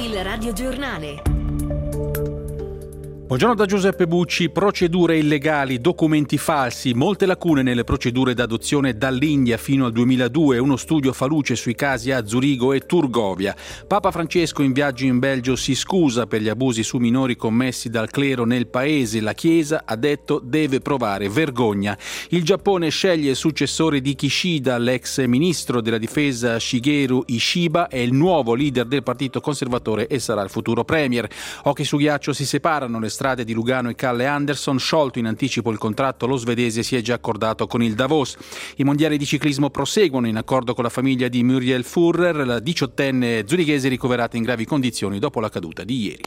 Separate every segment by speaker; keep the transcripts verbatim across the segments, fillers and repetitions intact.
Speaker 1: Il radiogiornale.
Speaker 2: Buongiorno da Giuseppe Bucci. Procedure illegali, documenti falsi, molte lacune nelle procedure d'adozione dall'India fino al duemiladue. Uno studio fa luce sui casi a Zurigo e Turgovia. Papa Francesco in viaggio in Belgio si scusa per gli abusi su minori commessi dal clero nel paese. La Chiesa, ha detto, deve provare vergogna. Il Giappone sceglie il successore di Kishida. L'ex ministro della difesa Shigeru Ishiba è il nuovo leader del partito conservatore e sarà il futuro premier. Hockey su ghiaccio, si separano le strade di Lugano e Calle Anderson. Sciolto in anticipo il contratto, lo svedese si è già accordato con il Davos. I mondiali di ciclismo proseguono in accordo con la famiglia di Muriel Furrer, la diciottenne zurighese ricoverata in gravi condizioni dopo la caduta di ieri.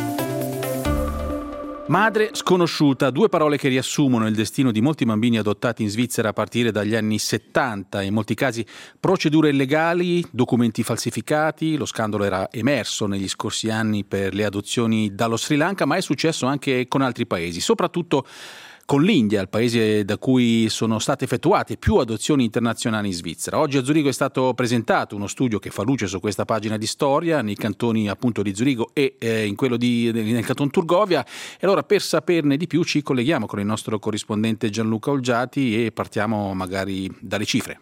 Speaker 2: Madre sconosciuta, due parole che riassumono il destino di molti bambini adottati in Svizzera a partire dagli anni settanta. In molti casi procedure illegali, documenti falsificati. Lo scandalo era emerso negli scorsi anni per le adozioni dallo Sri Lanka, ma è successo anche con altri paesi, soprattutto con l'India, il paese da cui sono state effettuate più adozioni internazionali in Svizzera. Oggi a Zurigo è stato presentato uno studio che fa luce su questa pagina di storia nei cantoni appunto di Zurigo e eh, in quello di, nel canton Turgovia. E allora, per saperne di più, ci colleghiamo con il nostro corrispondente Gianluca Olgiati e partiamo magari dalle cifre.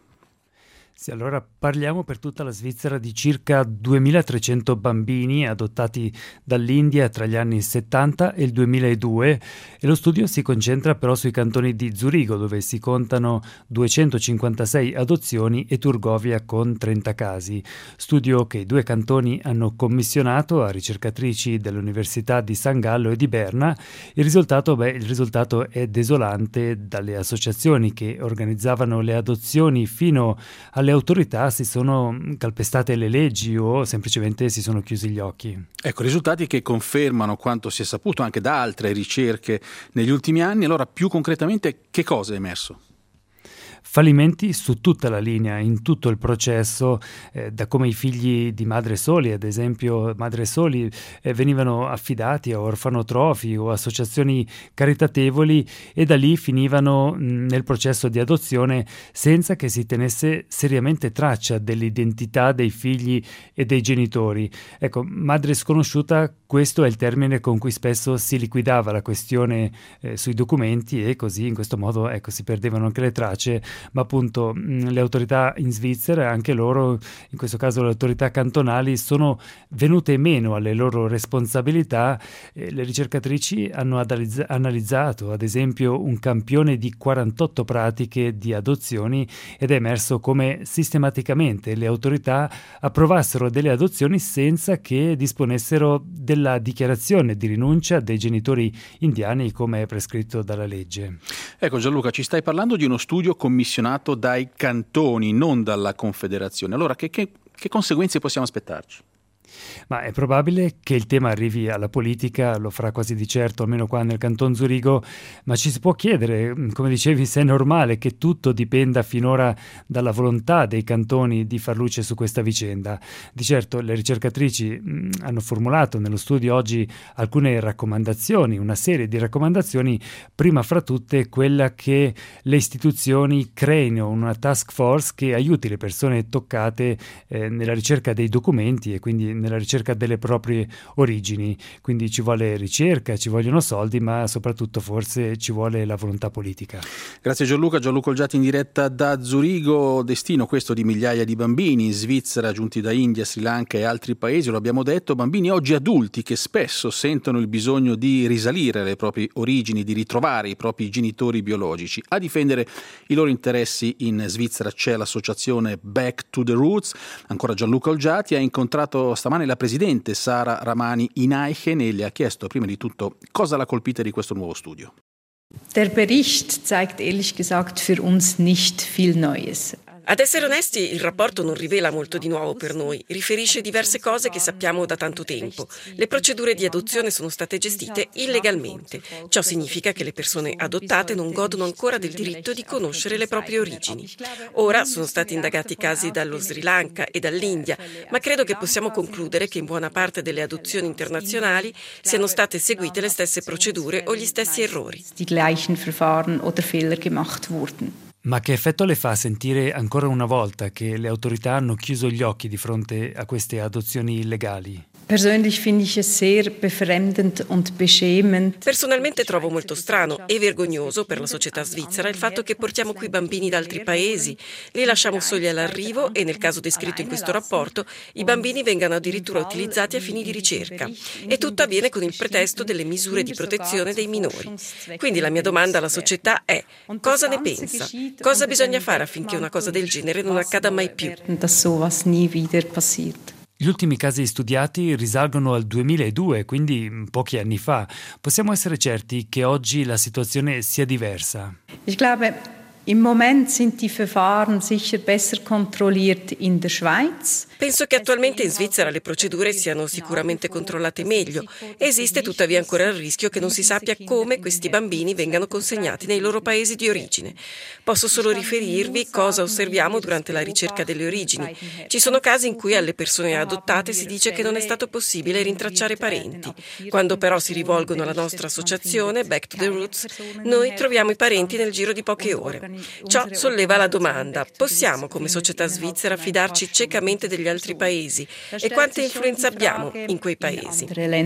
Speaker 3: Sì, allora parliamo per tutta la Svizzera di circa duemilatrecento bambini adottati dall'India tra gli anni settanta e il duemiladue, e lo studio si concentra però sui cantoni di Zurigo, dove si contano duecentocinquantasei adozioni, e Turgovia con trenta casi. Studio che i due cantoni hanno commissionato a ricercatrici dell'Università di San Gallo e di Berna. Il risultato, beh, il risultato è desolante. Dalle associazioni che organizzavano le adozioni fino alle Le autorità si sono calpestate le leggi o semplicemente si sono chiusi gli occhi.
Speaker 2: Ecco, risultati che confermano quanto si è saputo anche da altre ricerche negli ultimi anni. Allora, più concretamente, che cosa è emerso?
Speaker 3: Fallimenti su tutta la linea, in tutto il processo, eh, da come i figli di madre soli, ad esempio madre soli, eh, venivano affidati a orfanotrofi o associazioni caritatevoli, e da lì finivano mh, nel processo di adozione senza che si tenesse seriamente traccia dell'identità dei figli e dei genitori. Ecco, madre sconosciuta, questo è il termine con cui spesso si liquidava la questione eh, sui documenti, e così in questo modo ecco, si perdevano anche le tracce. Ma appunto mh, le autorità in Svizzera, anche loro, in questo caso le autorità cantonali, sono venute meno alle loro responsabilità. Eh, le ricercatrici hanno adalizz- analizzato ad esempio un campione di quarantotto pratiche di adozioni, ed è emerso come sistematicamente le autorità approvassero delle adozioni senza che disponessero della dichiarazione di rinuncia dei genitori indiani come è prescritto dalla legge.
Speaker 2: Ecco Gianluca, ci stai parlando di uno studio commissionato dai cantoni, non dalla Confederazione. Allora, che, che, che conseguenze possiamo aspettarci?
Speaker 3: Ma è probabile che il tema arrivi alla politica, lo farà quasi di certo, almeno qua nel canton Zurigo, ma ci si può chiedere, come dicevi, se è normale che tutto dipenda finora dalla volontà dei cantoni di far luce su questa vicenda. Di certo le ricercatrici mh, hanno formulato nello studio oggi alcune raccomandazioni, una serie di raccomandazioni, prima fra tutte quella che le istituzioni creino una task force che aiuti le persone toccate eh, nella ricerca dei documenti e quindi nella ricerca delle proprie origini. Quindi ci vuole ricerca, ci vogliono soldi, ma soprattutto forse ci vuole la volontà politica.
Speaker 2: Grazie Gianluca. Gianluca Olgiati in diretta da Zurigo. Destino questo di migliaia di bambini in Svizzera giunti da India, Sri Lanka e altri paesi, lo abbiamo detto, bambini oggi adulti che spesso sentono il bisogno di risalire alle proprie origini, di ritrovare i propri genitori biologici. A difendere i loro interessi in Svizzera c'è l'associazione Back to the Roots. Ancora Gianluca Olgiati ha incontrato stamane la presidente Sara Ramani in Aichen e le ha chiesto prima di tutto cosa l'ha colpita di questo nuovo studio.
Speaker 4: Der Bericht zeigt ehrlich gesagt für uns nicht viel Neues.
Speaker 5: Ad essere onesti, il rapporto non rivela molto di nuovo per noi, riferisce diverse cose che sappiamo da tanto tempo. Le procedure di adozione sono state gestite illegalmente. Ciò significa che le persone adottate non godono ancora del diritto di conoscere le proprie origini. Ora sono stati indagati casi dallo Sri Lanka e dall'India, ma credo che possiamo concludere che in buona parte delle adozioni internazionali siano state seguite le stesse procedure o gli stessi errori.
Speaker 4: Die gleichen Verfahren oder Fehler gemacht wurden.
Speaker 3: Ma che effetto le fa sentire ancora una volta che le autorità hanno chiuso gli occhi di fronte a queste adozioni illegali?
Speaker 4: Persönlich finde ich es sehr befremdend und beschämend.
Speaker 5: Personalmente trovo molto strano e vergognoso per la società svizzera il fatto che portiamo qui bambini da altri paesi, li lasciamo soli all'arrivo e nel caso descritto in questo rapporto i bambini vengano addirittura utilizzati a fini di ricerca e tutto avviene con il pretesto delle misure di protezione dei minori. Quindi la mia domanda alla società è: cosa ne pensa? Cosa bisogna fare affinché una cosa del genere non accada mai più?
Speaker 3: Gli ultimi casi studiati risalgono al duemiladue, quindi pochi anni fa. Possiamo essere certi che oggi la situazione sia diversa?
Speaker 4: Ich glaube, im Moment sind die Verfahren sicher besser kontrolliert in der Schweiz.
Speaker 5: Penso che attualmente in Svizzera le procedure siano sicuramente controllate meglio. Esiste tuttavia ancora il rischio che non si sappia come questi bambini vengano consegnati nei loro paesi di origine. Posso solo riferirvi cosa osserviamo durante la ricerca delle origini. Ci sono casi in cui alle persone adottate si dice che non è stato possibile rintracciare parenti. Quando però si rivolgono alla nostra associazione, Back to the Roots, noi troviamo i parenti nel giro di poche ore. Ciò solleva la domanda: possiamo come società svizzera fidarci ciecamente degli altri paesi e quanta influenza abbiamo in quei paesi?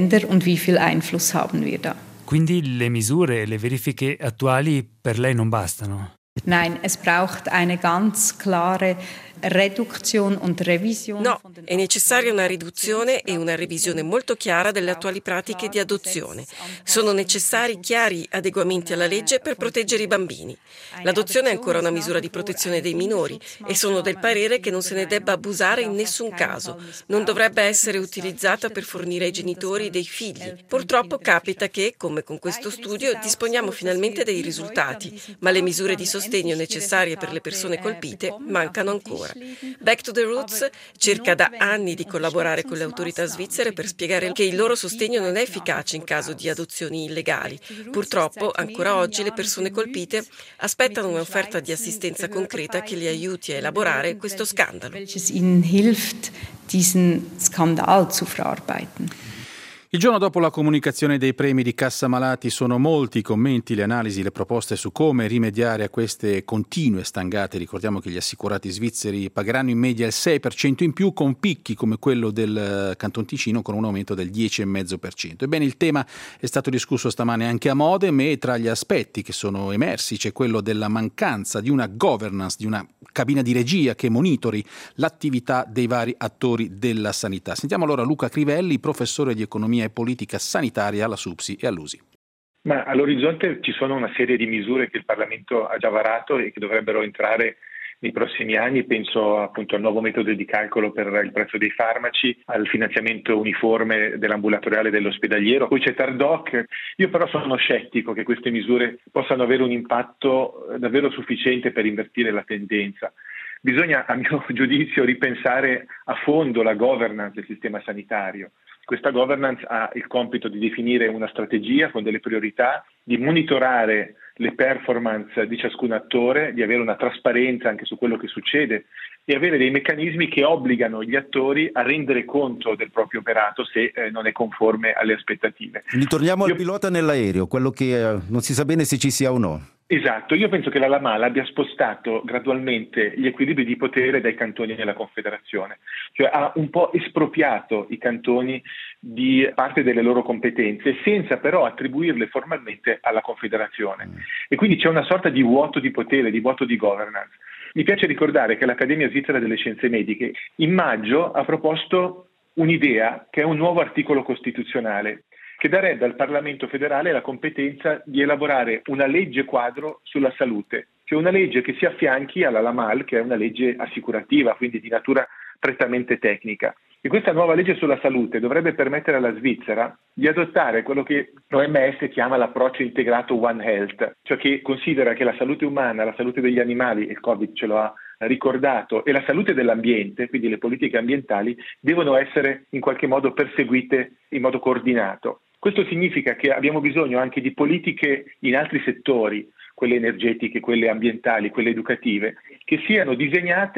Speaker 3: Quindi le misure e le verifiche attuali per lei non bastano?
Speaker 4: Nein, es braucht eine ganz klare Reduktion und Revision.
Speaker 5: No, è necessaria una riduzione e una revisione molto chiara delle attuali pratiche di adozione. Sono necessari chiari adeguamenti alla legge per proteggere i bambini. L'adozione è ancora una misura di protezione dei minori e sono del parere che non se ne debba abusare in nessun caso. Non dovrebbe essere utilizzata per fornire ai genitori dei figli. Purtroppo capita che, come con questo studio, disponiamo finalmente dei risultati, ma le misure di sostegno necessarie per le persone colpite mancano ancora. Back to the Roots cerca da anni di collaborare con le autorità svizzere per spiegare che il loro sostegno non è efficace in caso di adozioni illegali. Purtroppo, ancora oggi, le persone colpite aspettano un'offerta di assistenza concreta che li aiuti a elaborare questo scandalo.
Speaker 4: Welches ihnen hilft, diesen Skandal zu verarbeiten.
Speaker 2: Il giorno dopo la comunicazione dei premi di Cassa Malati sono molti i commenti, le analisi, le proposte su come rimediare a queste continue stangate. Ricordiamo che gli assicurati svizzeri pagheranno in media il sei per cento in più, con picchi come quello del Canton Ticino con un aumento del dieci virgola cinque per cento. Ebbene, il tema è stato discusso stamane anche a Modem e tra gli aspetti che sono emersi c'è quello della mancanza di una governance, di una cabina di regia che monitori l'attività dei vari attori della sanità. Sentiamo allora Luca Crivelli, professore di economia e politica sanitaria alla SUPSI e all'U S I.
Speaker 1: Ma all'orizzonte ci sono una serie di misure che il Parlamento ha già varato e che dovrebbero entrare nei prossimi anni. Penso appunto al nuovo metodo di calcolo per il prezzo dei farmaci, al finanziamento uniforme dell'ambulatoriale e dell'ospedaliero. Poi c'è Tardoc. Io però sono scettico che queste misure possano avere un impatto davvero sufficiente per invertire la tendenza. Bisogna, a mio giudizio, ripensare a fondo la governance del sistema sanitario. Questa governance ha il compito di definire una strategia con delle priorità, di monitorare le performance di ciascun attore, di avere una trasparenza anche su quello che succede e avere dei meccanismi che obbligano gli attori a rendere conto del proprio operato se eh, non è conforme alle aspettative.
Speaker 6: Quindi torniamo
Speaker 1: Io...
Speaker 6: al pilota nell'aereo, quello che eh, non si sa bene se ci sia o no.
Speaker 1: Esatto, io penso che la Lamal abbia spostato gradualmente gli equilibri di potere dai cantoni alla Confederazione, cioè ha un po' espropriato i cantoni di parte delle loro competenze senza però attribuirle formalmente alla Confederazione mm. e quindi c'è una sorta di vuoto di potere, di vuoto di governance. Mi piace ricordare che l'Accademia Svizzera delle Scienze Mediche in maggio ha proposto un'idea che è un nuovo articolo costituzionale che darebbe al Parlamento federale la competenza di elaborare una legge quadro sulla salute, cioè una legge che si affianchi alla Lamal, che è una legge assicurativa, quindi di natura prettamente tecnica. E questa nuova legge sulla salute dovrebbe permettere alla Svizzera di adottare quello che l'O M S chiama l'approccio integrato One Health, cioè che considera che la salute umana, la salute degli animali, il Covid ce lo ha ricordato, e la salute dell'ambiente, quindi le politiche ambientali, devono essere in qualche modo perseguite in modo coordinato. Questo significa che abbiamo bisogno anche di politiche in altri settori, quelle energetiche, quelle ambientali, quelle educative, che siano disegnate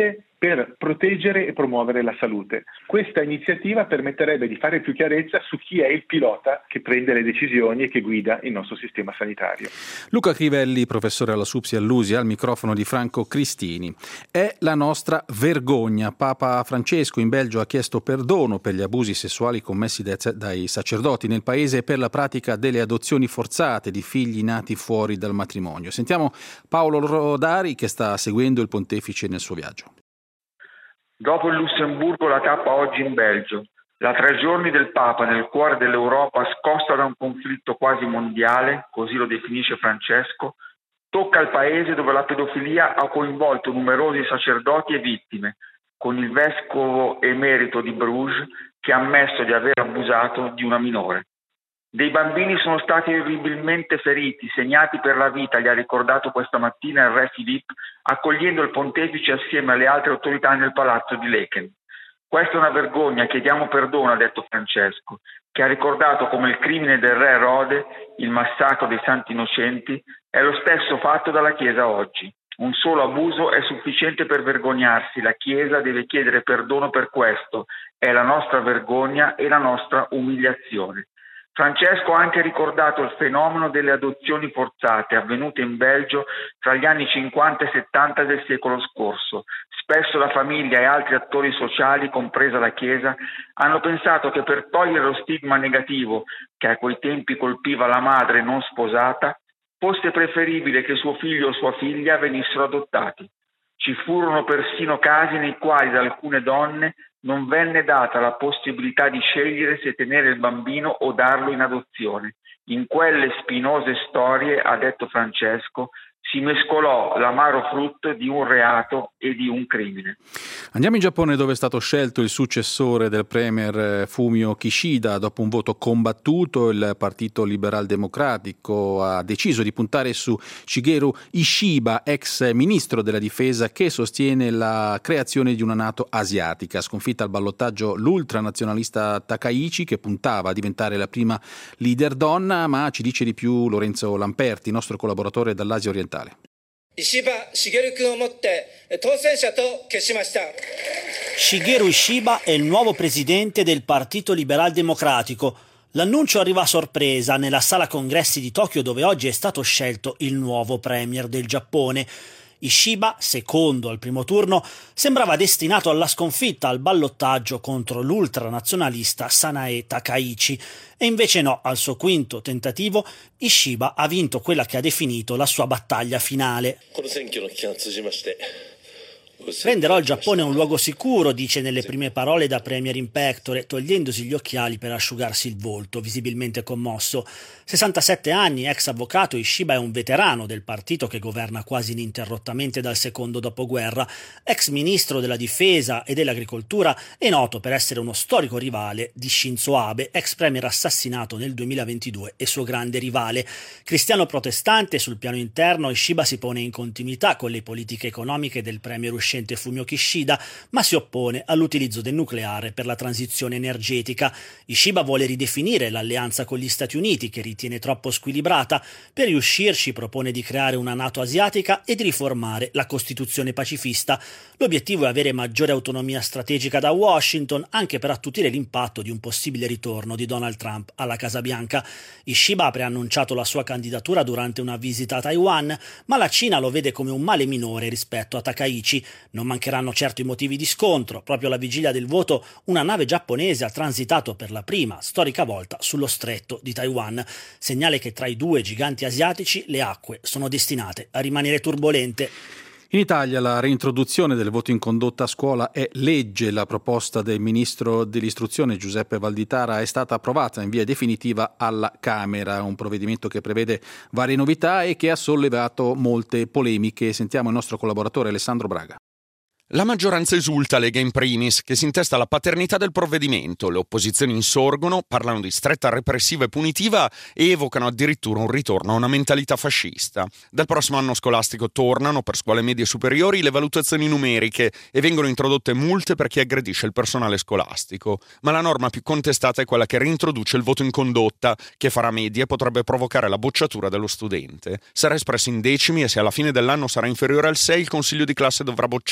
Speaker 1: per proteggere e promuovere la salute. Questa iniziativa permetterebbe di fare più chiarezza su chi è il pilota che prende le decisioni e che guida il nostro sistema sanitario.
Speaker 2: Luca Crivelli, professore alla SUPSI a Lusi, al microfono di Franco Cristini. È la nostra vergogna. Papa Francesco in Belgio ha chiesto perdono per gli abusi sessuali commessi dai sacerdoti nel paese e per la pratica delle adozioni forzate di figli nati fuori dal matrimonio. Sentiamo Paolo Rodari che sta seguendo il pontefice nel suo viaggio.
Speaker 7: Dopo il Lussemburgo la tappa oggi in Belgio. La tre giorni del Papa nel cuore dell'Europa, scossa da un conflitto quasi mondiale, così lo definisce Francesco, tocca il paese dove la pedofilia ha coinvolto numerosi sacerdoti e vittime, con il vescovo emerito di Bruges che ha ammesso di aver abusato di una minore. Dei bambini sono stati orribilmente feriti, segnati per la vita, gli ha ricordato questa mattina il re Philippe, accogliendo il pontefice assieme alle altre autorità nel palazzo di Laeken. Questa è una vergogna, chiediamo perdono, ha detto Francesco, che ha ricordato come il crimine del re Erode, il massacro dei santi innocenti, è lo stesso fatto dalla Chiesa oggi. Un solo abuso è sufficiente per vergognarsi, la Chiesa deve chiedere perdono per questo, è la nostra vergogna e la nostra umiliazione. Francesco ha anche ricordato il fenomeno delle adozioni forzate avvenute in Belgio tra gli anni cinquanta e settanta del secolo scorso. Spesso la famiglia e altri attori sociali, compresa la Chiesa, hanno pensato che per togliere lo stigma negativo che a quei tempi colpiva la madre non sposata, fosse preferibile che suo figlio o sua figlia venissero adottati. Ci furono persino casi nei quali da alcune donne non venne data la possibilità di scegliere se tenere il bambino o darlo in adozione. In quelle spinose storie, ha detto Francesco, si mescolò l'amaro frutto di un reato e di un crimine.
Speaker 2: Andiamo in Giappone, dove è stato scelto il successore del premier Fumio Kishida. Dopo un voto combattuto, il Partito Liberal Democratico ha deciso di puntare su Shigeru Ishiba, ex ministro della difesa, che sostiene la creazione di una NATO asiatica. Sconfitta al ballottaggio l'ultranazionalista Takaichi, che puntava a diventare la prima leader donna, ma ci dice di più Lorenzo Lamperti, nostro collaboratore dall'Asia orientale.
Speaker 8: Shigeru Ishiba è il nuovo presidente del Partito Liberal Democratico. L'annuncio arriva a sorpresa nella sala congressi di Tokyo, dove oggi è stato scelto il nuovo premier del Giappone. Ishiba, secondo al primo turno, sembrava destinato alla sconfitta al ballottaggio contro l'ultranazionalista Sanae Takaichi. E invece no, al suo quinto tentativo, Ishiba ha vinto quella che ha definito la sua battaglia finale. Renderò il Giappone un luogo sicuro, dice nelle prime parole da premier in pectore, togliendosi gli occhiali per asciugarsi il volto, visibilmente commosso. sessantasette anni, ex avvocato, Ishiba è un veterano del partito che governa quasi ininterrottamente dal secondo dopoguerra. Ex ministro della difesa e dell'agricoltura, è noto per essere uno storico rivale di Shinzo Abe, ex premier assassinato nel duemilaventidue e suo grande rivale. Cristiano protestante, sul piano interno Ishiba si pone in continuità con le politiche economiche del premier uscente Fumio Kishida, ma si oppone all'utilizzo del nucleare per la transizione energetica. Ishiba vuole ridefinire l'alleanza con gli Stati Uniti, che ritiene troppo squilibrata. Per riuscirci propone di creare una NATO asiatica e di riformare la Costituzione pacifista. L'obiettivo è avere maggiore autonomia strategica da Washington, anche per attutire l'impatto di un possibile ritorno di Donald Trump alla Casa Bianca. Ishiba ha preannunciato la sua candidatura durante una visita a Taiwan, ma la Cina lo vede come un male minore rispetto a Takaichi. Non mancheranno certo i motivi di scontro. Proprio alla vigilia del voto una nave giapponese ha transitato per la prima storica volta sullo stretto di Taiwan. Segnale che tra i due giganti asiatici le acque sono destinate a rimanere turbolente.
Speaker 2: In Italia la reintroduzione del voto in condotta a scuola è legge. La proposta del ministro dell'istruzione Giuseppe Valditara è stata approvata in via definitiva alla Camera, un provvedimento che prevede varie novità e che ha sollevato molte polemiche. Sentiamo il nostro collaboratore Alessandro Braga.
Speaker 9: La maggioranza esulta, Lega in primis, che si intesta la paternità del provvedimento. Le opposizioni insorgono, parlano di stretta repressiva e punitiva e evocano addirittura un ritorno a una mentalità fascista. Dal prossimo anno scolastico tornano, per scuole medie e superiori, le valutazioni numeriche e vengono introdotte multe per chi aggredisce il personale scolastico. Ma la norma più contestata è quella che reintroduce il voto in condotta, che farà media potrebbe provocare la bocciatura dello studente. Sarà espresso in decimi e se alla fine dell'anno sarà inferiore al sei, il consiglio di classe dovrà bocciare,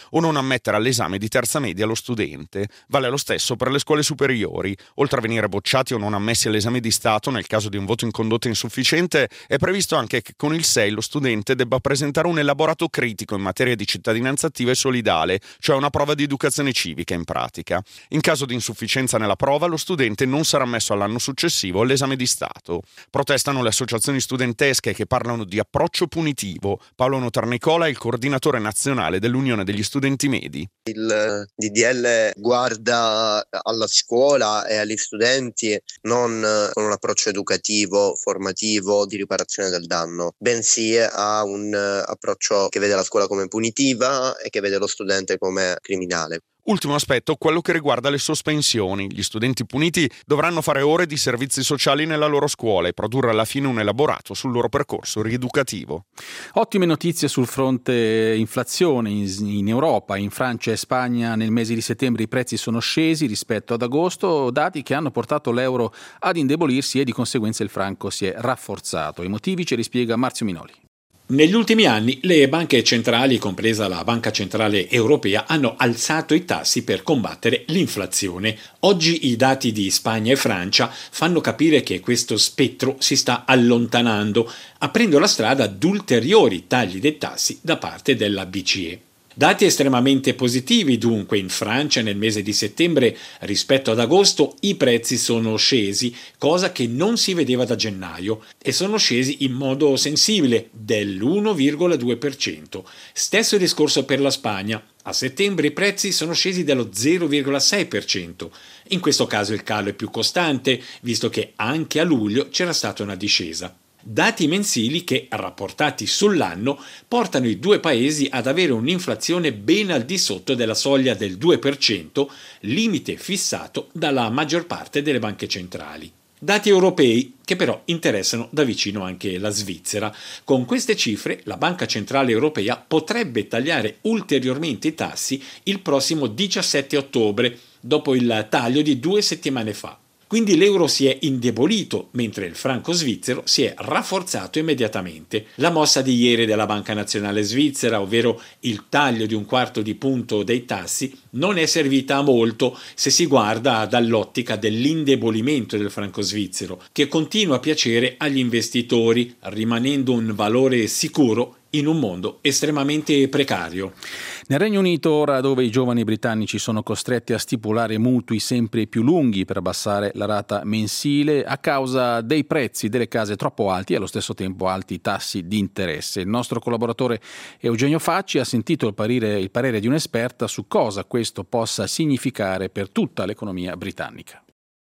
Speaker 9: o non ammettere all'esame di terza media lo studente. Vale lo stesso per le scuole superiori. Oltre a venire bocciati o non ammessi all'esame di Stato nel caso di un voto in condotta insufficiente, è previsto anche che con il sei lo studente debba presentare un elaborato critico in materia di cittadinanza attiva e solidale, cioè una prova di educazione civica in pratica. In caso di insufficienza nella prova, lo studente non sarà ammesso all'anno successivo all'esame di Stato. Protestano le associazioni studentesche che parlano di approccio punitivo. Paolo Notarnicola è il coordinatore nazionale dell'Unione degli Studenti Medi.
Speaker 10: Il D D L guarda alla scuola e agli studenti non con un approccio educativo, formativo, di riparazione del danno, bensì ha un approccio che vede la scuola come punitiva e che vede lo studente come criminale.
Speaker 9: Ultimo aspetto, quello che riguarda le sospensioni. Gli studenti puniti dovranno fare ore di servizi sociali nella loro scuola e produrre alla fine un elaborato sul loro percorso rieducativo.
Speaker 2: Ottime notizie sul fronte inflazione in, in Europa. In Francia e Spagna nel mese di settembre i prezzi sono scesi rispetto ad agosto, dati che hanno portato l'euro ad indebolirsi e di conseguenza il franco si è rafforzato. I motivi ce li spiega Marzio Minoli.
Speaker 11: Negli ultimi anni le banche centrali, compresa la Banca Centrale Europea, hanno alzato i tassi per combattere l'inflazione. Oggi i dati di Spagna e Francia fanno capire che questo spettro si sta allontanando, aprendo la strada ad ulteriori tagli dei tassi da parte della B C E. Dati estremamente positivi dunque. In Francia nel mese di settembre rispetto ad agosto i prezzi sono scesi, cosa che non si vedeva da gennaio, e sono scesi in modo sensibile dell'uno virgola due per cento. Stesso discorso per la Spagna. A settembre i prezzi sono scesi dello zero virgola sei per cento. In questo caso il calo è più costante, visto che anche a luglio c'era stata una discesa. Dati mensili che, rapportati sull'anno, portano i due paesi ad avere un'inflazione ben al di sotto della soglia del due per cento, limite fissato dalla maggior parte delle banche centrali. Dati europei che però interessano da vicino anche la Svizzera. Con queste cifre la Banca Centrale Europea potrebbe tagliare ulteriormente i tassi il prossimo diciassette ottobre, dopo il taglio di due settimane fa. Quindi l'euro si è indebolito, mentre il franco svizzero si è rafforzato immediatamente. La mossa di ieri della Banca Nazionale Svizzera, ovvero il taglio di un quarto di punto dei tassi, non è servita a molto se si guarda dall'ottica dell'indebolimento del franco svizzero, che continua a piacere agli investitori, rimanendo un valore sicuro in un mondo estremamente precario.
Speaker 2: Nel Regno Unito, ora, dove i giovani britannici sono costretti a stipulare mutui sempre più lunghi per abbassare la rata mensile a causa dei prezzi delle case troppo alti e allo stesso tempo alti tassi di interesse. Il nostro collaboratore Eugenio Facci ha sentito il parere, il parere di un'esperta su cosa questo possa significare per tutta l'economia britannica.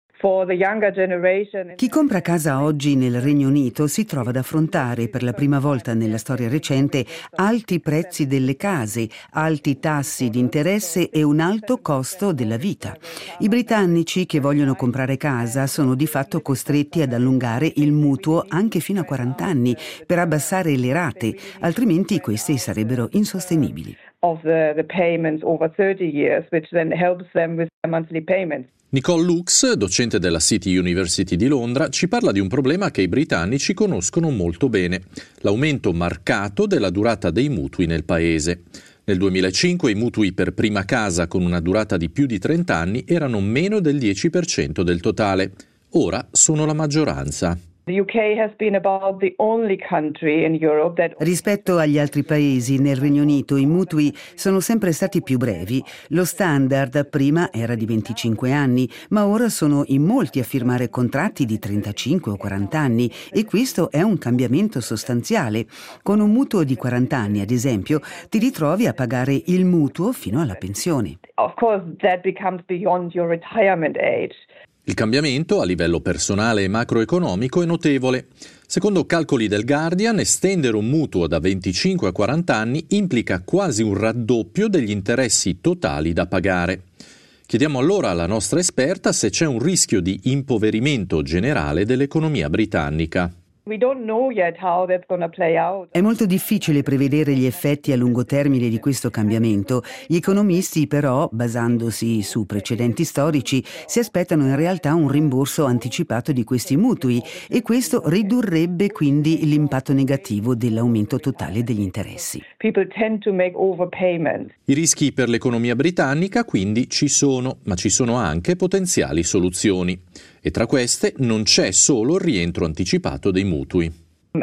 Speaker 12: Chi compra casa oggi nel Regno Unito si trova ad affrontare per la prima volta nella storia recente alti prezzi delle case, alti tassi di interesse e un alto costo della vita. I britannici che vogliono comprare casa sono di fatto costretti ad allungare il mutuo anche fino a quaranta anni per abbassare le rate, altrimenti queste sarebbero insostenibili.
Speaker 13: Nicole Lux, docente della City University di Londra, ci parla di un problema che i britannici conoscono molto bene: l'aumento marcato della durata dei mutui nel paese. Nel duemilacinque i mutui per prima casa con una durata di più di trenta anni erano meno del dieci per cento del totale. Ora sono la maggioranza.
Speaker 12: Rispetto agli altri paesi, nel Regno Unito i mutui sono sempre stati più brevi. Lo standard prima era di venticinque anni, ma ora sono in molti a firmare contratti di trentacinque o quaranta anni, e questo è un cambiamento sostanziale. Con un mutuo di quaranta anni, ad esempio, ti ritrovi a pagare il mutuo fino alla pensione.
Speaker 14: Of course, that becomes beyond your retirement age.
Speaker 13: Il cambiamento a livello personale e macroeconomico è notevole. Secondo calcoli del Guardian, estendere un mutuo da venticinque a quaranta anni implica quasi un raddoppio degli interessi totali da pagare. Chiediamo allora alla nostra esperta se c'è un rischio di impoverimento generale dell'economia britannica.
Speaker 12: È molto difficile prevedere gli effetti a lungo termine di questo cambiamento. Gli economisti però, basandosi su precedenti storici, si aspettano in realtà un rimborso anticipato di questi mutui e questo ridurrebbe quindi l'impatto negativo dell'aumento totale degli interessi.
Speaker 13: I rischi per l'economia britannica quindi ci sono, ma ci sono anche potenziali soluzioni. E tra queste non c'è solo il rientro anticipato dei mutui.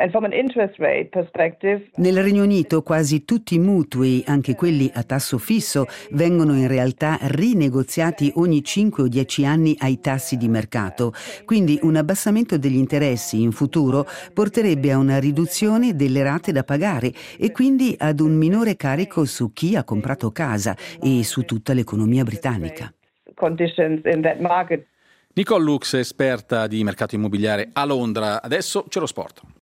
Speaker 12: Nel Regno Unito quasi tutti i mutui, anche quelli a tasso fisso, vengono in realtà rinegoziati ogni cinque o dieci anni ai tassi di mercato. Quindi un abbassamento degli interessi in futuro porterebbe a una riduzione delle rate da pagare e quindi ad un minore carico su chi ha comprato casa e su tutta l'economia britannica.
Speaker 2: Nicole Lux, esperta di mercato immobiliare a Londra. Adesso c'è lo sport.